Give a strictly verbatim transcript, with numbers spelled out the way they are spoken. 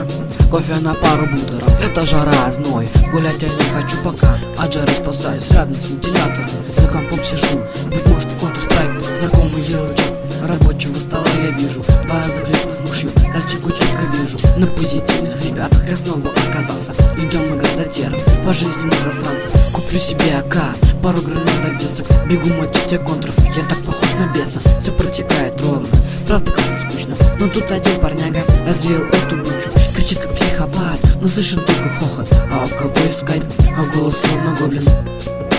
утро, кофе на пару бутеров. Это жара, зной, гулять я не хочу пока. От жары спасаюсь рядом с вентилятором. За компом сижу, быть может Counter-Strike, знакомый ярлычок рабочего стола я вижу. Два раза глянув мышью, картинку четко вижу. На позитивных ребятах я снова оказался. Идем играть за теров, по жизни мы засранцы. Куплю себе АК, пару гранат до весок. Бегу мочить контров, я так похож на беса. Все протекает ровно, правда как-то скучно. Но тут один парняга развеял эту бучу. Кричит как психопат, но слышен только хохот. А у кого искать, а голос словно гоблин.